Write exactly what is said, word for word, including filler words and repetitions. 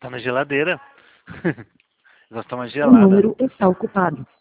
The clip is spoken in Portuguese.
Tá na geladeira. Nós estamos O gelada. número está ocupado.